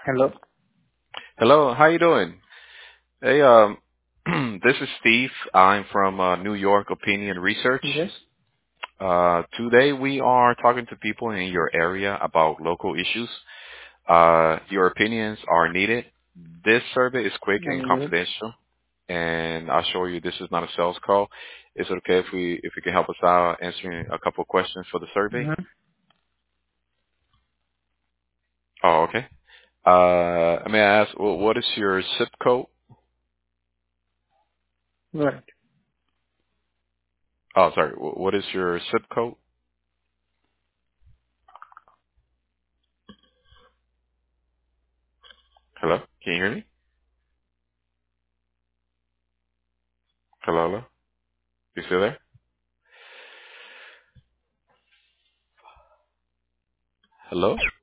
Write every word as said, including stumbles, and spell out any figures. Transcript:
Hello. Hello, how you doing? Hey, um, this is Steve. I'm from uh, New York Opinion Research. Yes. Uh, today we are talking to people in your area about local issues. Uh, your opinions are needed. This survey is quick and I'm good. confidential, and I'll show you this is not a sales call. Is it okay if we if you can help us out answering a couple of questions for the survey? Mm-hmm. Oh, okay. Uh, may I ask, wh- what is your zip code? Right. Oh, sorry. wh- What is your zip code? Hello? Can you hear me? Hello, hello? You still there? Hello?